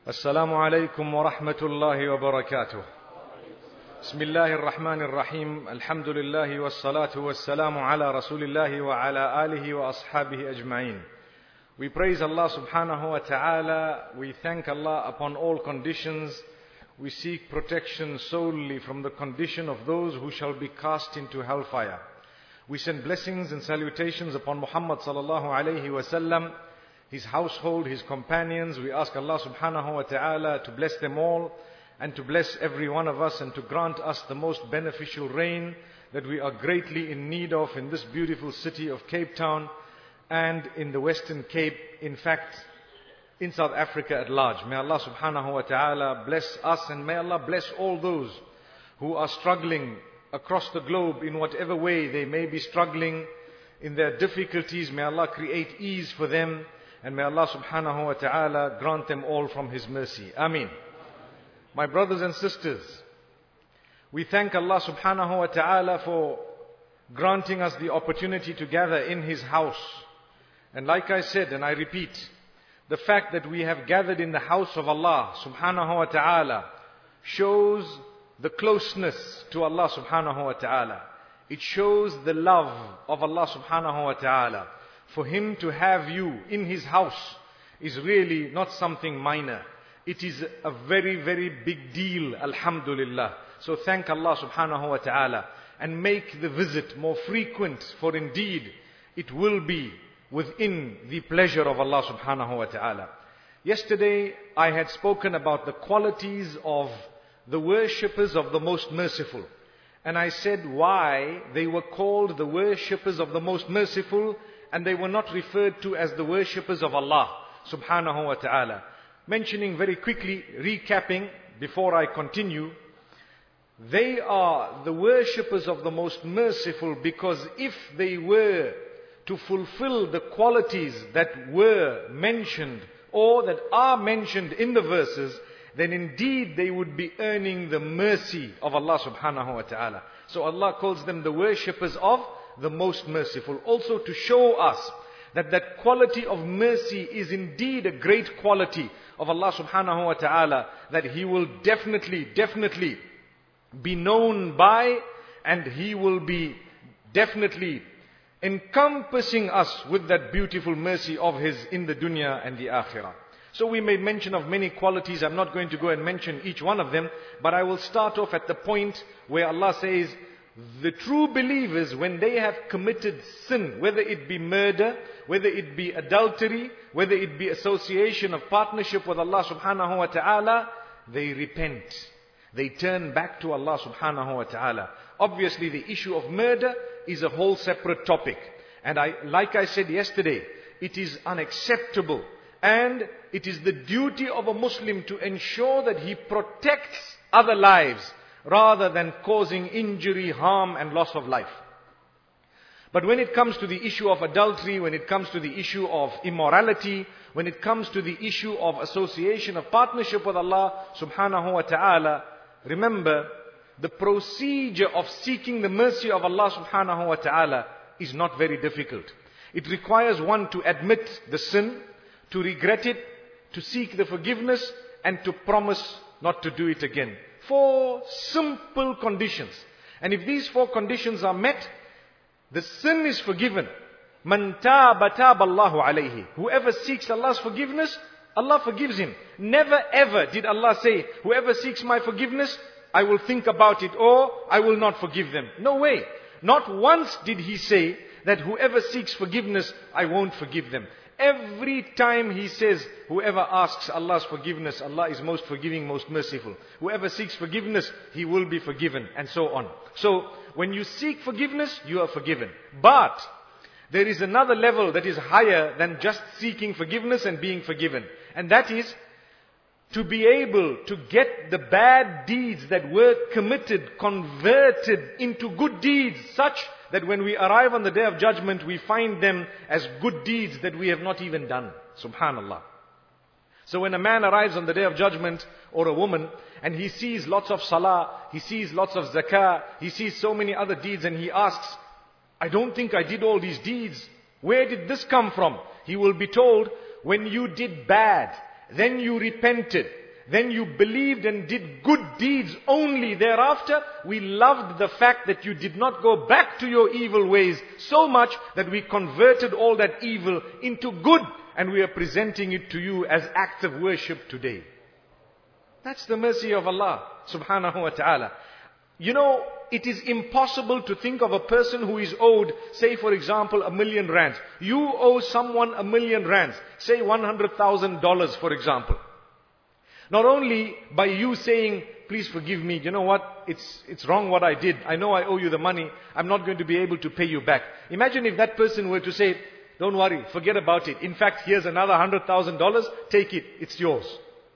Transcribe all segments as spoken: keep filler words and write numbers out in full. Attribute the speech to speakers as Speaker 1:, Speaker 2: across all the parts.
Speaker 1: السلام عليكم ورحمة الله وبركاته. بسم الله الرحمن الرحيم. الحمد لله والصلاة والسلام على رسول الله وعلى آله وأصحابه أجمعين. We praise Allah subhanahu wa ta'ala. We thank Allah upon all conditions. We seek protection solely from the condition of those who shall be cast into hellfire. We send blessings and salutations upon Muhammad sallallahu alayhi wa sallam, his household, his companions. We ask Allah subhanahu wa ta'ala to bless them all and to bless every one of us and to grant us the most beneficial rain that we are greatly in need of in this beautiful city of Cape Town and in the Western Cape, in fact, in South Africa at large. May Allah subhanahu wa ta'ala bless us, and may Allah bless all those who are struggling across the globe in whatever way they may be struggling in their difficulties. May Allah create ease for them. And may Allah subhanahu wa ta'ala grant them all from His mercy. Ameen. My brothers and sisters, we thank Allah subhanahu wa ta'ala for granting us the opportunity to gather in His house. And like I said, and I repeat, the fact that we have gathered in the house of Allah subhanahu wa ta'ala shows the closeness to Allah subhanahu wa ta'ala. It shows the love of Allah subhanahu wa ta'ala. For Him to have you in His house is really not something minor. It is a very, very big deal, alhamdulillah. So thank Allah subhanahu wa ta'ala and make the visit more frequent, for indeed it will be within the pleasure of Allah subhanahu wa ta'ala. Yesterday I had spoken about the qualities of the worshippers of the Most Merciful. And I said why they were called the worshippers of the Most Merciful, and they were not referred to as the worshippers of Allah subhanahu wa ta'ala. Mentioning very quickly, recapping before I continue, they are the worshippers of the Most Merciful because if they were to fulfill the qualities that were mentioned or that are mentioned in the verses, then indeed they would be earning the mercy of Allah subhanahu wa ta'ala. So Allah calls them the worshippers of the Most Merciful. Also to show us that that quality of mercy is indeed a great quality of Allah subhanahu wa ta'ala, that He will definitely, definitely be known by, and He will be definitely encompassing us with that beautiful mercy of His in the dunya and the akhirah. So we made mention of many qualities. I'm not going to go and mention each one of them, but I will start off at the point where Allah says, the true believers, when they have committed sin, whether it be murder, whether it be adultery, whether it be association of partnership with Allah subhanahu wa ta'ala, they repent. They turn back to Allah subhanahu wa ta'ala. Obviously the issue of murder is a whole separate topic. And I, like I said yesterday, it is unacceptable. And it is the duty of a Muslim to ensure that he protects other lives rather than causing injury, harm and loss of life. But when it comes to the issue of adultery, when it comes to the issue of immorality, when it comes to the issue of association of partnership with Allah subhanahu wa ta'ala, remember, the procedure of seeking the mercy of Allah subhanahu wa ta'ala is not very difficult. It requires one to admit the sin, to regret it, to seek the forgiveness, and to promise not to do it again. Four simple conditions. And if these four conditions are met, the sin is forgiven. Man taaba taaba Allahu alayhi. Whoever seeks Allah's forgiveness, Allah forgives him. Never ever did Allah say, whoever seeks my forgiveness, I will think about it or I will not forgive them. No way. Not once did He say that whoever seeks forgiveness, I won't forgive them. Every time He says, whoever asks Allah's forgiveness, Allah is most forgiving, most merciful. Whoever seeks forgiveness, he will be forgiven, and so on. So, when you seek forgiveness, you are forgiven. But, there is another level that is higher than just seeking forgiveness and being forgiven. And that is, to be able to get the bad deeds that were committed, converted into good deeds, such that when we arrive on the Day of Judgment, we find them as good deeds that we have not even done. Subhanallah. So when a man arrives on the Day of Judgment, or a woman, and he sees lots of salah, he sees lots of zakah, he sees so many other deeds, and he asks, I don't think I did all these deeds. Where did this come from? He will be told, when you did bad, then you repented, then you believed and did good deeds only thereafter, we loved the fact that you did not go back to your evil ways so much that we converted all that evil into good, and we are presenting it to you as acts of worship today. That's the mercy of Allah subhanahu wa ta'ala. You know, it is impossible to think of a person who is owed, say for example, a million rands. You owe someone a million rands, say one hundred thousand dollars for example. Not only by you saying, please forgive me, you know what, it's, it's wrong what I did. I know I owe you the money. I'm not going to be able to pay you back. Imagine if that person were to say, don't worry, forget about it. In fact, here's another one hundred thousand dollars. Take it. It's yours.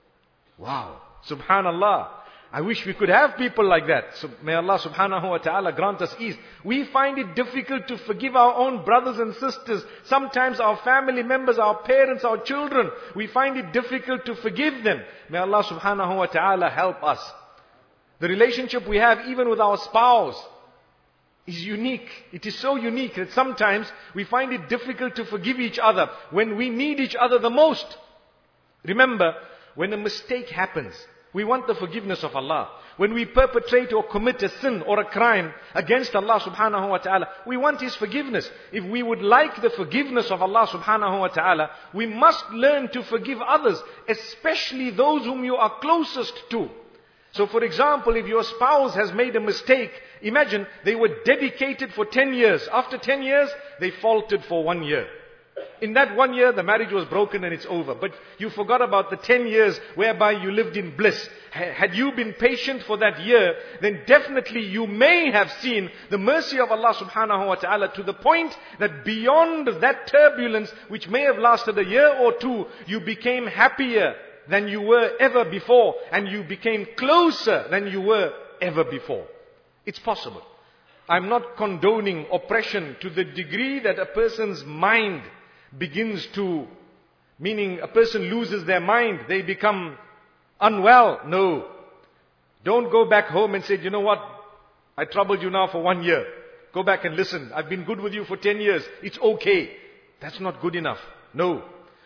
Speaker 1: Wow. Subhanallah. I wish we could have people like that. So may Allah subhanahu wa ta'ala grant us ease. We find it difficult to forgive our own brothers and sisters. Sometimes our family members, our parents, our children, we find it difficult to forgive them. May Allah subhanahu wa ta'ala help us. The relationship we have even with our spouse is unique. It is so unique that sometimes we find it difficult to forgive each other when we need each other the most. Remember, when a mistake happens, we want the forgiveness of Allah. When we perpetrate or commit a sin or a crime against Allah subhanahu wa ta'ala, we want His forgiveness. If we would like the forgiveness of Allah subhanahu wa ta'ala, we must learn to forgive others, especially those whom you are closest to. So for example, if your spouse has made a mistake, imagine they were dedicated for ten years. After ten years, they faltered for one year. In that one year, the marriage was broken and it's over. But you forgot about the ten years whereby you lived in bliss. Had you been patient for that year, then definitely you may have seen the mercy of Allah subhanahu wa ta'ala to the point that beyond that turbulence, which may have lasted a year or two, you became happier than you were ever before. And you became closer than you were ever before. It's possible. I'm not condoning oppression to the degree that a person's mind begins to, meaning a person loses their mind, they become unwell. No. Don't go back home and say, you know what, I troubled you now for one year. Go back and listen. I've been good with you for ten years. It's okay. That's not good enough. No.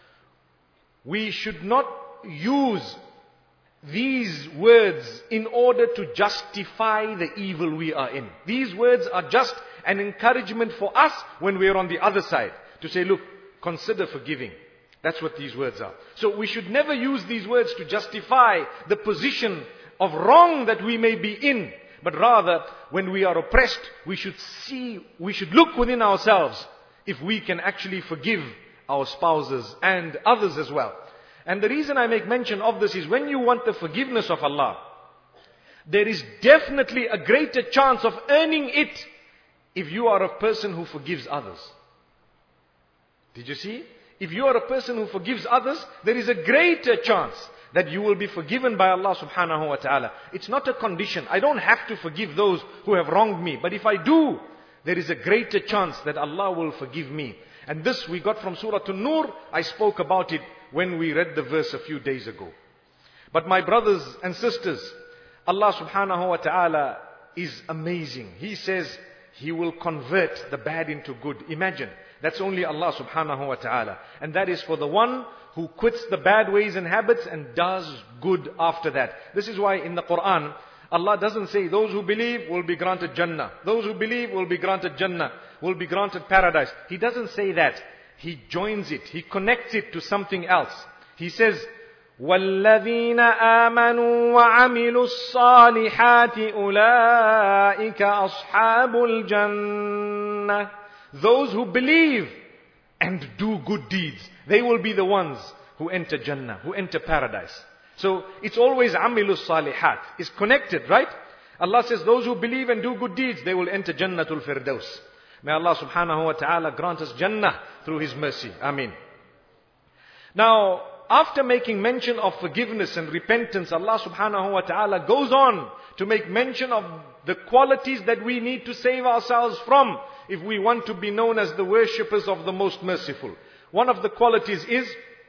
Speaker 1: We should not use these words in order to justify the evil we are in. These words are just an encouragement for us when we are on the other side. To say, look, consider forgiving. That's what these words are. So we should never use these words to justify the position of wrong that we may be in. But rather, when we are oppressed, we should see, we should look within ourselves if we can actually forgive our spouses and others as well. And the reason I make mention of this is when you want the forgiveness of Allah, there is definitely a greater chance of earning it if you are a person who forgives others. Did you see? If you are a person who forgives others, there is a greater chance that you will be forgiven by Allah subhanahu wa ta'ala. It's not a condition. I don't have to forgive those who have wronged me. But if I do, there is a greater chance that Allah will forgive me. And this we got from Surah An-Nur. I spoke about it when we read the verse a few days ago. But my brothers and sisters, Allah subhanahu wa ta'ala is amazing. He says He will convert the bad into good. Imagine. That's only Allah subhanahu wa ta'ala. And that is for the one who quits the bad ways and habits and does good after that. This is why in the Quran, Allah doesn't say those who believe will be granted Jannah. Those who believe will be granted Jannah, will be granted paradise. He doesn't say that. He joins it. He connects it to something else. He says, وَالَّذِينَ آمَنُوا وَعَمِلُوا الصَّالِحَاتِ أُولَٰئِكَ أَصْحَابُ الْجَنَّةِ. Those who believe and do good deeds, they will be the ones who enter Jannah, who enter paradise. So it's always amilus salihat. It's connected, right? Allah says those who believe and do good deeds, they will enter Jannatul Firdaus. May Allah subhanahu wa ta'ala grant us Jannah through His mercy. Ameen. Now, after making mention of forgiveness and repentance, Allah subhanahu wa ta'ala goes on to make mention of the qualities that we need to save ourselves from if we want to be known as the worshippers of the Most Merciful. One of the qualities is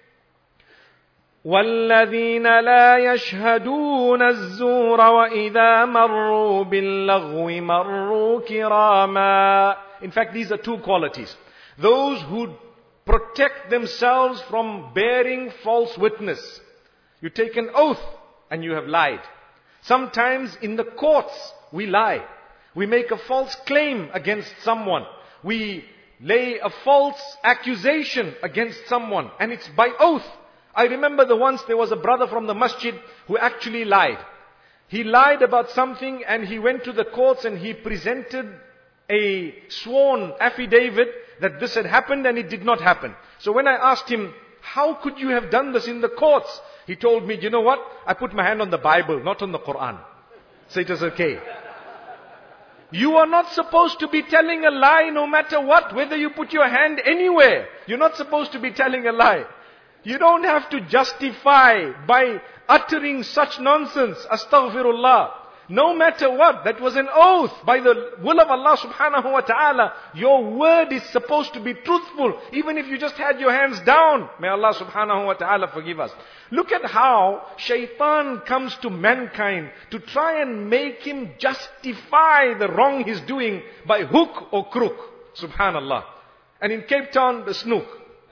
Speaker 1: وَالَّذِينَ لَا يَشْهَدُونَ الزُّورَ وَإِذَا مَرُّوا بِاللَّغْوِ مَرُّوا كِرَامًا. In fact, these are two qualities. Those who protect themselves from bearing false witness. You take an oath and you have lied. Sometimes in the courts we lie. We make a false claim against someone. We lay a false accusation against someone, and it's by oath. I remember the once there was a brother from the masjid who actually lied. He lied about something and he went to the courts and he presented a sworn affidavit that this had happened and it did not happen. So when I asked him, how could you have done this in the courts? He told me, you know what? I put my hand on the Bible, not on the Quran. So it was okay. You are not supposed to be telling a lie no matter what, whether you put your hand anywhere. You're not supposed to be telling a lie. You don't have to justify by uttering such nonsense. Astaghfirullah. No matter what, that was an oath by the will of Allah subhanahu wa ta'ala. Your word is supposed to be truthful, even if you just had your hands down. May Allah subhanahu wa ta'ala forgive us. Look at how shaitan comes to mankind to try and make him justify the wrong he's doing by hook or crook. Subhanallah. And in Cape Town, the snook.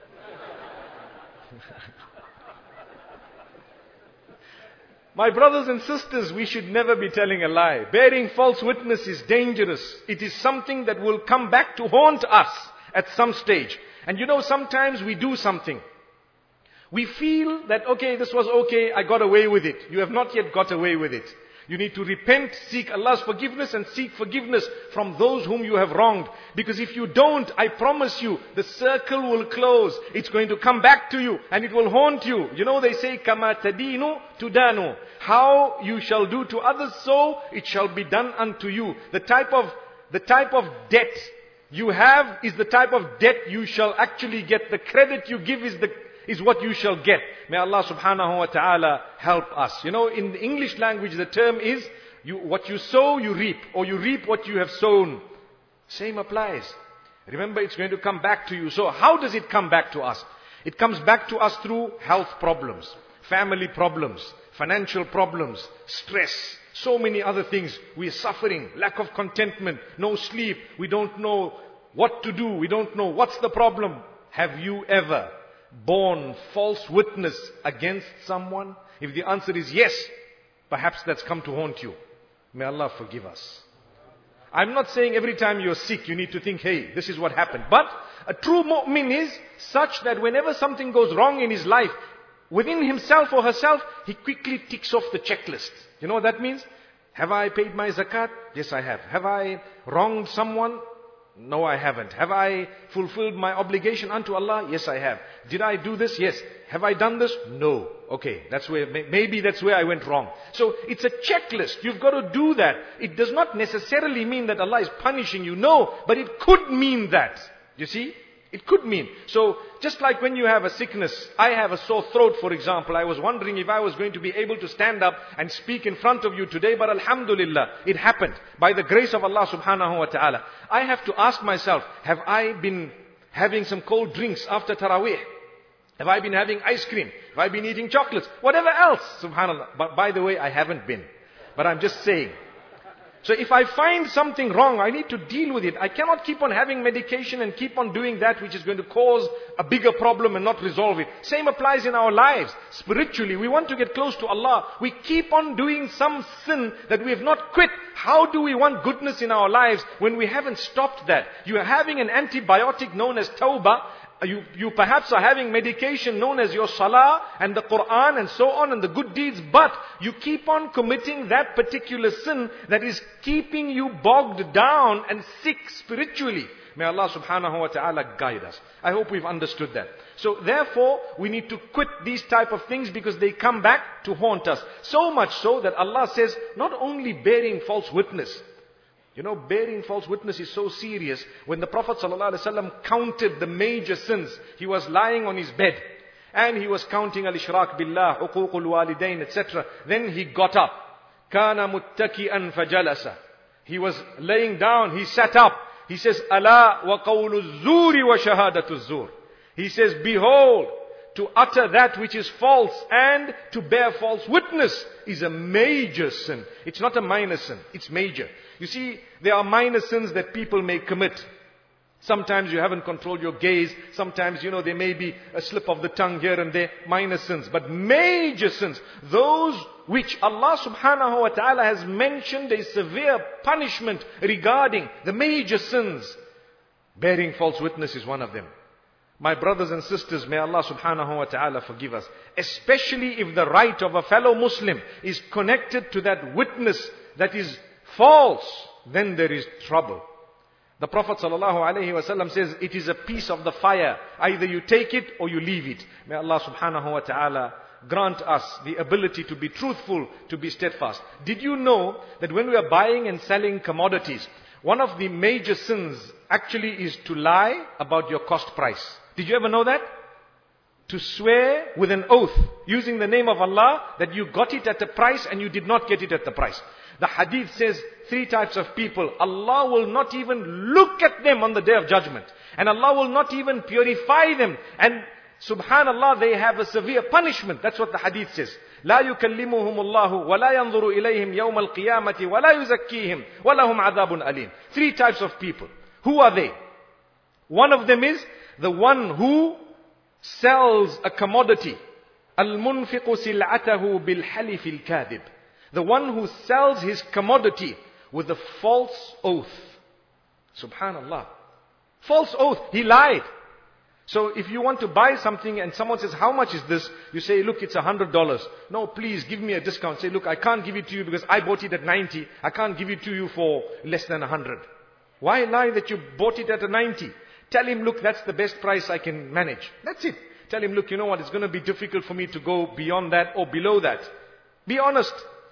Speaker 1: My brothers and sisters, we should never be telling a lie. Bearing false witness is dangerous. It is something that will come back to haunt us at some stage. And you know, sometimes we do something. We feel that, okay, this was okay, I got away with it. You have not yet got away with it. You need to repent, seek Allah's forgiveness and seek forgiveness from those whom you have wronged. Because if you don't, I promise you, the circle will close. It's going to come back to you and it will haunt you. You know, they say, Kama tadinu tudanu. How you shall do to others, so it shall be done unto you. The type of, the type of debt you have is the type of debt you shall actually get. The credit you give is the is what you shall get. May Allah subhanahu wa ta'ala help us. You know, in the English language, the term is, you, what you sow, you reap. Or you reap what you have sown. Same applies. Remember, it's going to come back to you. So how does it come back to us? It comes back to us through health problems, family problems, financial problems, stress, so many other things. We are suffering, lack of contentment, no sleep. We don't know what to do. We don't know what's the problem. Have you ever borne false witness against someone? If the answer is yes, perhaps that's come to haunt you. May Allah forgive us. I'm not saying every time you're sick you need to think, hey, this is what happened. But a true mu'min is such that whenever something goes wrong in his life, within himself or herself, he quickly ticks off the checklist. You know what that means? Have I paid my zakat? Yes, I have. Have I wronged someone? No, I haven't. Have I fulfilled my obligation unto Allah? Yes, I have. Did I do this? Yes. Have I done this? No. Okay, that's where, maybe that's where I went wrong. So it's a checklist. You've got to do that. It does not necessarily mean that Allah is punishing you. No, but it could mean that. You see? It could mean. So, just like when you have a sickness, I have a sore throat, for example. I was wondering if I was going to be able to stand up and speak in front of you today, but alhamdulillah, it happened. By the grace of Allah subhanahu wa ta'ala. I have to ask myself, have I been having some cold drinks after Taraweeh? Have I been having ice cream? Have I been eating chocolates? Whatever else, subhanallah. But by the way, I haven't been. But I'm just saying. So if I find something wrong, I need to deal with it. I cannot keep on having medication and keep on doing that which is going to cause a bigger problem and not resolve it. Same applies in our lives. Spiritually, we want to get close to Allah. We keep on doing some sin that we have not quit. How do we want goodness in our lives when we haven't stopped that? You are having an antibiotic known as tawbah. You, you perhaps are having medication known as your salah and the Quran and so on and the good deeds, but you keep on committing that particular sin that is keeping you bogged down and sick spiritually. May Allah subhanahu wa ta'ala guide us. I hope we've understood that. So therefore, we need to quit these type of things because they come back to haunt us. So much so that Allah says, not only bearing false witness. You know, bearing false witness is so serious. When the Prophet ﷺ counted the major sins, he was lying on his bed and he was counting al-ishraq billah, uququl walidain, et cetera. Then he got up. Kana muttaki'an fajalasa. He was laying down, he sat up. He says, Ala wa qawlu zuri wa shahadatu zur. He says, behold, to utter that which is false and to bear false witness is a major sin. It's not a minor sin, it's major. You see, there are minor sins that people may commit. Sometimes you haven't controlled your gaze. Sometimes, you know, there may be a slip of the tongue here and there. Minor sins. But major sins, those which Allah subhanahu wa ta'ala has mentioned a severe punishment regarding the major sins. Bearing false witness is one of them. My brothers and sisters, may Allah subhanahu wa ta'ala forgive us. Especially if the right of a fellow Muslim is connected to that witness that is false, then there is trouble. The Prophet sallallahu alaihi wasallam says, it is a piece of the fire. Either you take it or you leave it. May Allah subhanahu wa ta'ala grant us the ability to be truthful, to be steadfast. Did you know that when we are buying and selling commodities, one of the major sins actually is to lie about your cost price? Did you ever know that? To swear with an oath, using the name of Allah, that you got it at the price and you did not get it at the price. The hadith says three types of people, Allah will not even look at them on the day of judgment. And Allah will not even purify them. And subhanallah, they have a severe punishment. That's what the hadith says. لا يكلمهم الله ولا ينظر إليهم يوم القيامة ولا يزكيهم ولهم عذاب أليم. Three types of people. Who are they? One of them is the one who sells a commodity. المنفق سلعته بالحلف الكاذب. The one who sells his commodity with a false oath. Subhanallah. False oath. He lied. So if you want to buy something and someone says, how much is this? You say, look, it's a hundred dollars. No, please give me a discount. Say, look, I can't give it to you because I bought it at ninety. I can't give it to you for less than a hundred. Why lie that you bought it at a ninety? Tell him, look, that's the best price I can manage. That's it. Tell him, look, you know what? It's going to be difficult for me to go beyond that or below that. Be honest.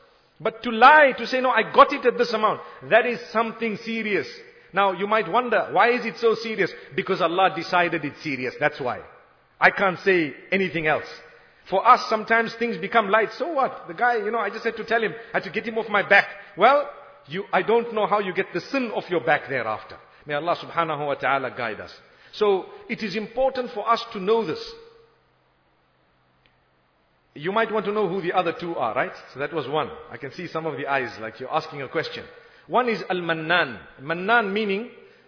Speaker 1: But to lie, to say, no, I got it at this amount, that is something serious. Now, you might wonder, why is it so serious? Because Allah decided it's serious, that's why. I can't say anything else. For us, sometimes things become light. So what? The guy, you know, I just had to tell him, I had to get him off my back. Well, you, I don't know how you get the sin off your back thereafter. May Allah subhanahu wa ta'ala guide us. So, it is important for us to know this. You might want to know who the other two are, right? So that was one. I can see some of the eyes like you're asking a question. One is Al-Mannan. Mannan meaning,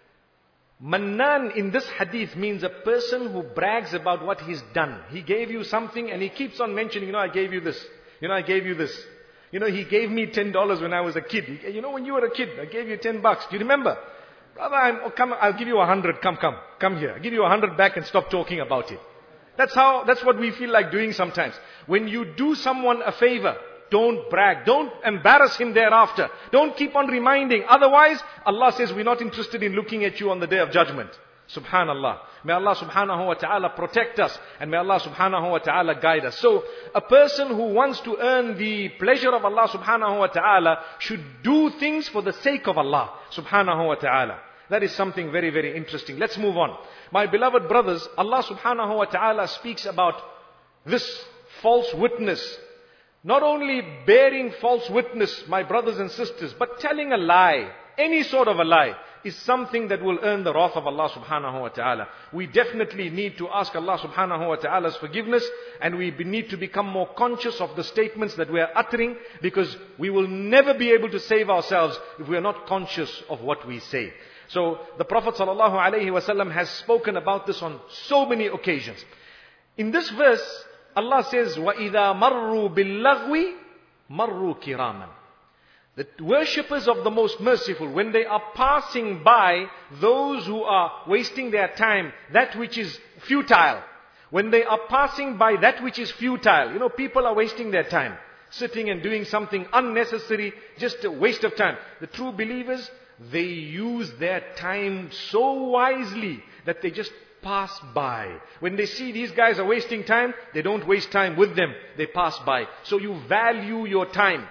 Speaker 1: Mannan in this hadith means a person who brags about what he's done. He gave you something and he keeps on mentioning, you know, I gave you this. You know, I gave you this. You know, he gave me ten dollars when I was a kid. He, you know, when you were a kid, I gave you ten bucks. Do you remember? Brother, I'm, oh, come, I'll give you a hundred. Come, come, come here. I'll give you a hundred back and stop talking about it. That's how, that's what we feel like doing sometimes. When you do someone a favor, don't brag. Don't embarrass him thereafter. Don't keep on reminding. Otherwise, Allah says we're not interested in looking at you on the day of judgment. Subhanallah. May Allah subhanahu wa ta'ala protect us. And may Allah subhanahu wa ta'ala guide us. So, a person who wants to earn the pleasure of Allah subhanahu wa ta'ala should do things for the sake of Allah subhanahu wa ta'ala. That is something very, very interesting. Let's move on. My beloved brothers, Allah subhanahu wa ta'ala speaks about this false witness. Not only bearing false witness, my brothers and sisters, but telling a lie, any sort of a lie, is something that will earn the wrath of Allah subhanahu wa ta'ala. We definitely need to ask Allah subhanahu wa ta'ala's forgiveness, and we need to become more conscious of the statements that we are uttering, because we will never be able to save ourselves if we are not conscious of what we say. So the Prophet sallallahu alaihi wasallam has spoken about this on so many occasions. In this verse, Allah says, وَإِذَا مَرُّوا بِاللَّغْوِ مَرُّوا كِرَامًا. The worshippers of the Most Merciful, when they are passing by those who are wasting their time, that which is futile, when they are passing by that which is futile, you know, people are wasting their time, sitting and doing something unnecessary, just a waste of time. The true believers, they use their time so wisely that they just pass by. When they see these guys are wasting time, they don't waste time with them, they pass by. So you value your time.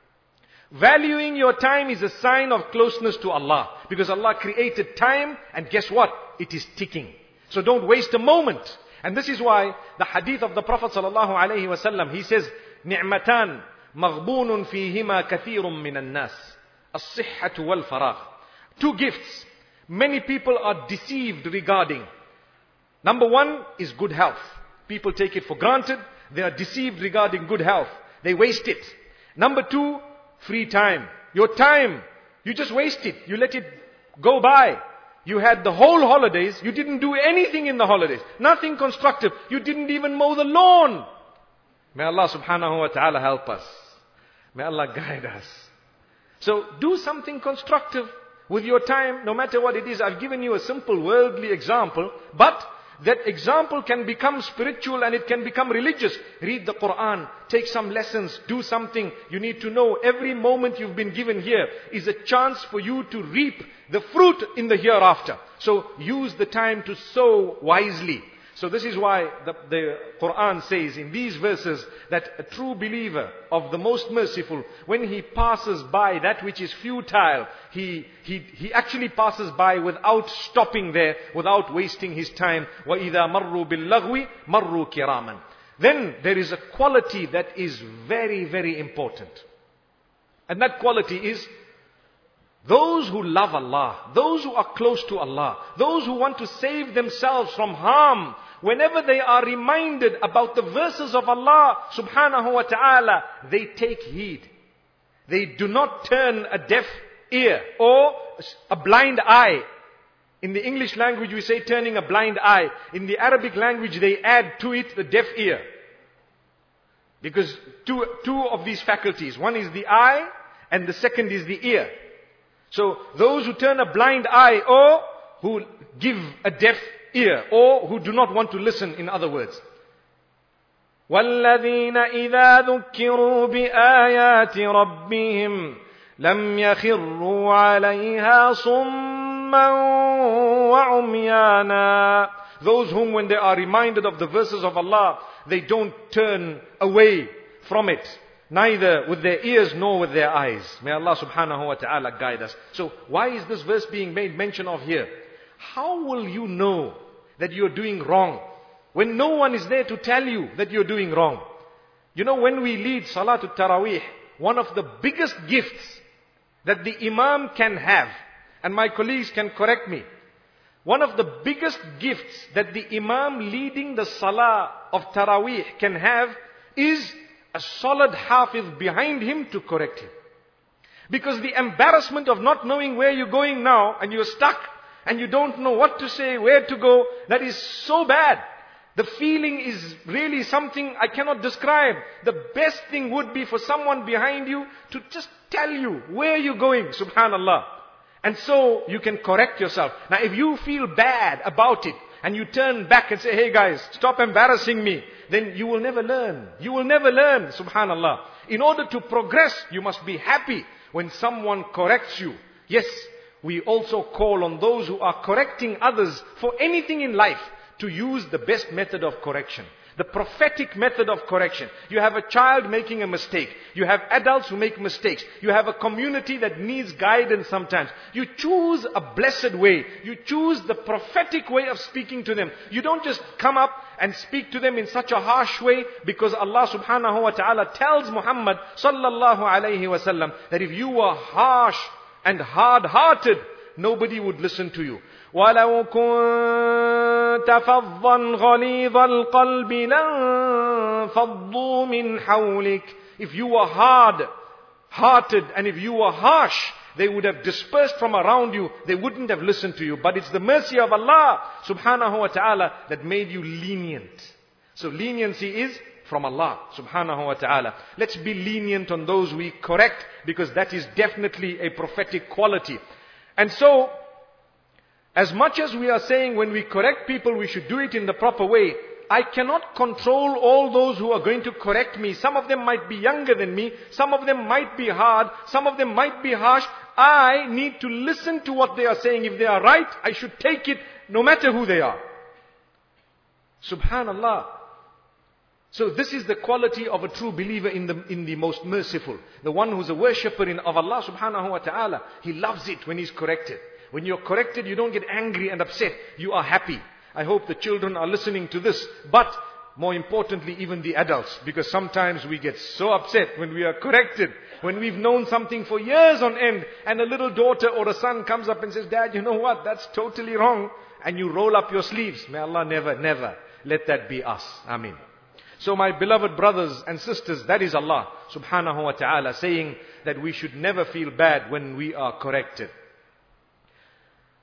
Speaker 1: Valuing your time is a sign of closeness to Allah. Because Allah created time, and guess what? It is ticking. So don't waste a moment. And this is why the hadith of the Prophet sallallahu alaihi wasallam, he says, نِعْمَتَانْ مَغْبُونٌ فِيهِمَا كَثِيرٌ مِّنَ النَّاسِ الصِّحَّةُ وَالْفَرَاغُ. Two gifts. Many people are deceived regarding. Number one is good health. People take it for granted. They are deceived regarding good health. They waste it. Number two, free time. Your time, you just waste it. You let it go by. You had the whole holidays. You didn't do anything in the holidays. Nothing constructive. You didn't even mow the lawn. May Allah subhanahu wa ta'ala help us. May Allah guide us. So do something constructive with your time, no matter what it is. I've given you a simple worldly example, but that example can become spiritual and it can become religious. Read the Quran, take some lessons, do something. You need to know every moment you've been given here is a chance for you to reap the fruit in the hereafter. So use the time to sow wisely. So this is why the, the Quran says in these verses that a true believer of the most merciful, when he passes by that which is futile, he, he, he actually passes by without stopping there, without wasting his time. وَإِذَا مَرُّوا بِاللَّغْوِ مَرُّوا كِرَامًا. Then there is a quality that is very, very important. And that quality is those who love Allah, those who are close to Allah, those who want to save themselves from harm, whenever they are reminded about the verses of Allah subhanahu wa ta'ala, they take heed. They do not turn a deaf ear or a blind eye. In the English language we say turning a blind eye. In the Arabic language they add to it the deaf ear. Because two, two of these faculties, one is the eye and the second is the ear. So those who turn a blind eye or who give a deaf ear or who do not want to listen, in other words. وَالَّذِينَ إِذَا ذُكِّرُوا بِآيَاتِ رَبِّهِمْ لَمْ يَخِرُّوا عَلَيْهَا صُمًّا وَعُمْيَانًا. Those whom when they are reminded of the verses of Allah, they don't turn away from it. Neither with their ears nor with their eyes. May Allah subhanahu wa ta'ala guide us. So why is this verse being made mention of here? How will you know that you're doing wrong when no one is there to tell you that you're doing wrong? You know, when we lead Salatul Taraweeh, one of the biggest gifts that the Imam can have, and my colleagues can correct me, one of the biggest gifts that the Imam leading the Salah of Taraweeh can have is a solid hafiz behind him to correct him. Because the embarrassment of not knowing where you're going now, and you're stuck, and you don't know what to say, where to go, that is so bad. The feeling is really something I cannot describe. The best thing would be for someone behind you to just tell you where you're going, subhanallah. And so you can correct yourself. Now if you feel bad about it, and you turn back and say, hey guys, stop embarrassing me, then you will never learn. You will never learn, subhanallah. In order to progress, you must be happy when someone corrects you. Yes, we also call on those who are correcting others for anything in life to use the best method of correction. The prophetic method of correction. You have a child making a mistake. You have adults who make mistakes. You have a community that needs guidance sometimes. You choose a blessed way. You choose the prophetic way of speaking to them. You don't just come up and speak to them in such a harsh way, because Allah subhanahu wa ta'ala tells Muhammad sallallahu alayhi wa sallam that if you were harsh and hard-hearted, nobody would listen to you. وَلَوْ كُنْتَ فَظًّا غَلِيظَ الْقَلْبِ لَنْفَضُّوا مِنْ حَوْلِكَ. If you were hard-hearted and if you were harsh, they would have dispersed from around you. They wouldn't have listened to you. But it's the mercy of Allah subhanahu wa ta'ala that made you lenient. So leniency is from Allah subhanahu wa ta'ala. Let's be lenient on those we correct, because that is definitely a prophetic quality. And so, as much as we are saying when we correct people we should do it in the proper way, I cannot control all those who are going to correct me. Some of them might be younger than me. Some of them might be hard. Some of them might be harsh. I need to listen to what they are saying. If they are right, I should take it no matter who they are. Subhanallah. So this is the quality of a true believer in the in the most merciful. The one who's a worshipper in, of Allah subhanahu wa ta'ala. He loves it when he's corrected. When you're corrected, you don't get angry and upset. You are happy. I hope the children are listening to this. But more importantly, even the adults. Because sometimes we get so upset when we are corrected. When we've known something for years on end, and a little daughter or a son comes up and says, Dad, you know what? That's totally wrong. And you roll up your sleeves. May Allah never, never let that be us. Ameen. So my beloved brothers and sisters, that is Allah subhanahu wa ta'ala saying that we should never feel bad when we are corrected.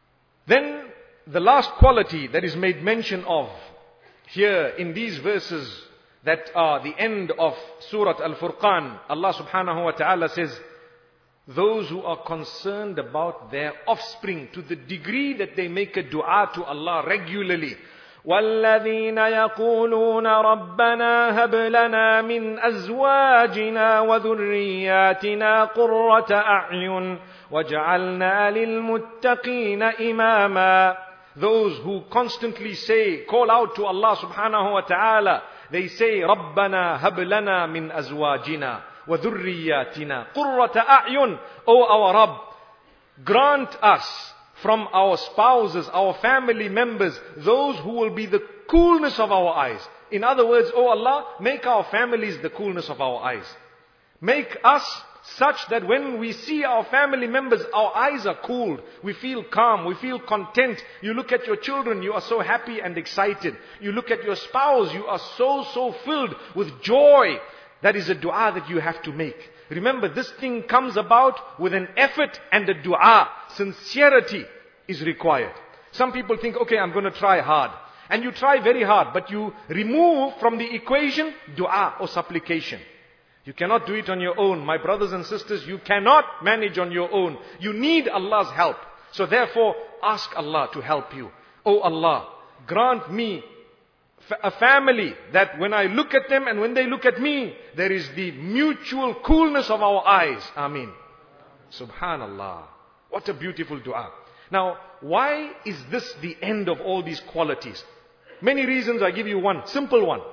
Speaker 1: Then the last quality that is made mention of here in these verses that are the end of Surah Al-Furqan, Allah subhanahu wa ta'ala says, those who are concerned about their offspring to the degree that they make a dua to Allah regularly. وَالَّذِينَ يَقُولُونَ رَبَّنَا هَبْ لَنَا مِنْ أَزْوَاجِنَا وَذُرِّيَّاتِنَا قُرَّةَ أَعْيُنٍ وَاجْعَلْنَا لِلْمُتَّقِينَ إِمَامًا. Those who constantly say, call out to Allah subhanahu wa ta'ala, they say, رَبَّنَا هَبْ لَنَا مِنْ أَزْوَاجِنَا وَذُرِّيَّاتِنَا قُرَّةَ أَعْيُنٍ. O our Rabb, grant us from our spouses, our family members, those who will be the coolness of our eyes. In other words, O Allah, make our families the coolness of our eyes. Make us such that when we see our family members, our eyes are cooled. We feel calm, we feel content. You look at your children, you are so happy and excited. You look at your spouse, you are so, so filled with joy. That is a dua that you have to make. Remember, this thing comes about with an effort and a dua. Sincerity is required. Some people think, okay, I'm going to try hard. And you try very hard, but you remove from the equation dua or supplication. You cannot do it on your own. My brothers and sisters, you cannot manage on your own. You need Allah's help. So therefore, ask Allah to help you. Oh Allah, grant me a family that when I look at them and when they look at me, there is the mutual coolness of our eyes. Ameen. Subhanallah. What a beautiful dua. Now, why is this the end of all these qualities? Many reasons. I give you one, simple one.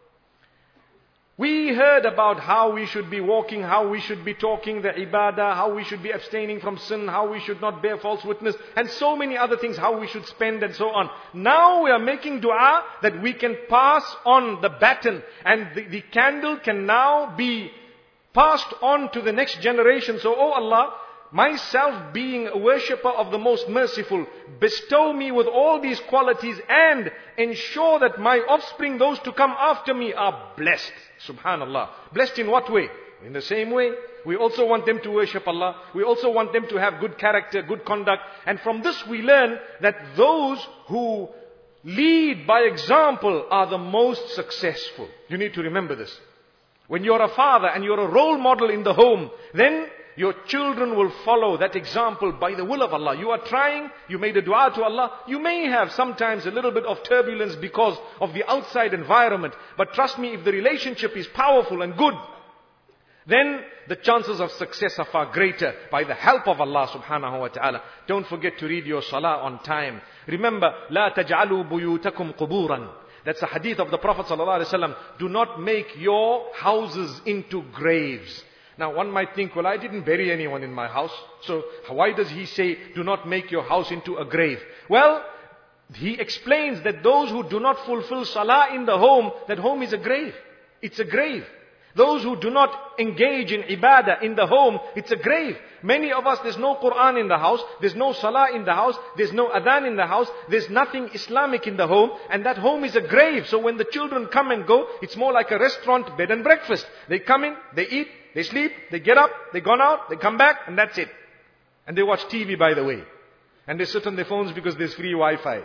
Speaker 1: We heard about how we should be walking, how we should be talking, the ibadah, how we should be abstaining from sin, how we should not bear false witness, and so many other things, how we should spend and so on. Now we are making dua that we can pass on the baton, and the, the candle can now be passed on to the next generation. So, oh Allah, myself being a worshipper of the most merciful, bestow me with all these qualities and ensure that my offspring, those to come after me, are blessed. Subhanallah. Blessed in what way? In the same way, we also want them to worship Allah. We also want them to have good character, good conduct. And from this we learn that those who lead by example are the most successful. You need to remember this. When you're a father and you're a role model in the home, then your children will follow that example by the will of Allah. You are trying, you made a dua to Allah. You may have sometimes a little bit of turbulence because of the outside environment. But trust me, if the relationship is powerful and good, then the chances of success are far greater by the help of Allah subhanahu wa ta'ala. Don't forget to read your salah on time. Remember, لا تجعلوا بيوتكم قبورا. That's a hadith of the Prophet sallallahu alaihi wasallam. Do not make your houses into graves. Now one might think, well, I didn't bury anyone in my house. So why does he say, do not make your house into a grave? Well, he explains that those who do not fulfill salah in the home, that home is a grave. It's a grave. Those who do not engage in ibadah in the home, it's a grave. Many of us, there's no Quran in the house, there's no salah in the house, there's no adhan in the house, there's nothing Islamic in the home, and that home is a grave. So when the children come and go, it's more like a restaurant, bed and breakfast. They come in, they eat, they sleep, they get up, they gone out, they come back, and that's it. And they watch T V, by the way. And they sit on their phones because there's free Wi-Fi.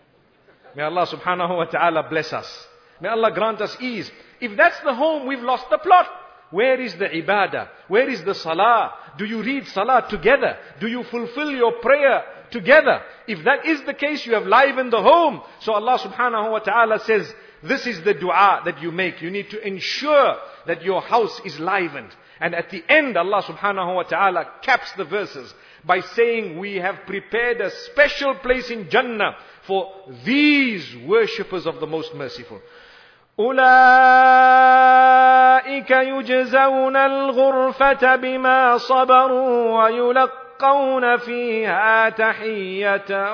Speaker 1: May Allah subhanahu wa ta'ala bless us. May Allah grant us ease. If that's the home, we've lost the plot. Where is the ibadah? Where is the salah? Do you read salah together? Do you fulfill your prayer together? If that is the case, you have livened the home. So Allah subhanahu wa ta'ala says, this is the dua that you make. You need to ensure that your house is livened. And at the end, Allah subhanahu wa ta'ala caps the verses by saying, we have prepared a special place in Jannah for these worshippers of the most merciful. أولئك يجزون الغرفة بما صبروا ويلقون فيها تحية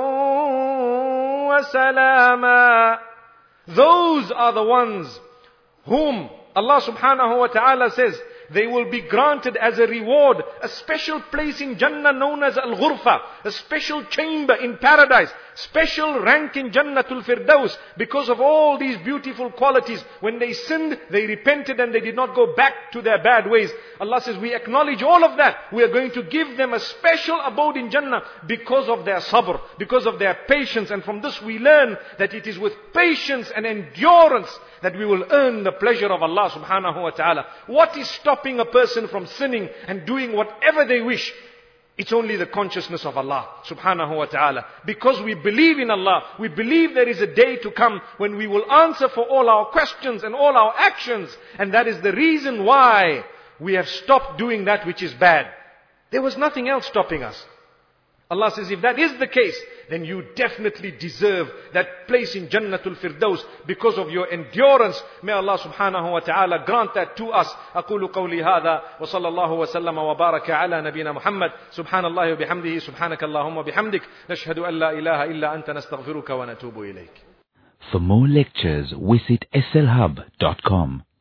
Speaker 1: وسلاما. Those are the ones whom Allah subhanahu wa ta'ala says they will be granted as a reward a special place in Jannah known as Al-Ghurfa, a special chamber in paradise. special rank in Jannatul Firdaus because of all these beautiful qualities. When they sinned, they repented and they did not go back to their bad ways. Allah says, we acknowledge all of that. We are going to give them a special abode in Jannah because of their sabr, because of their patience. And from this we learn that it is with patience and endurance that we will earn the pleasure of Allah subhanahu wa ta'ala. What is stopping a person from sinning and doing whatever they wish? It's only the consciousness of Allah subhanahu wa ta'ala. Because we believe in Allah, we believe there is a day to come when we will answer for all our questions and all our actions. And that is the reason why we have stopped doing that which is bad. There was nothing else stopping us. Allah says, if that is the case, then you definitely deserve that place in Jannatul Firdaus because of your endurance. May Allah subhanahu wa ta'ala grant that to us. أقول قولي هذا وصلى الله وسلم وبارك على نبينا محمد سبحان الله وبحمده سبحانك اللهم وبحمدك نشهد أن لا إله إلا أنت نستغفرك ونتوب إليك.
Speaker 2: For more lectures, visit S L hub dot com.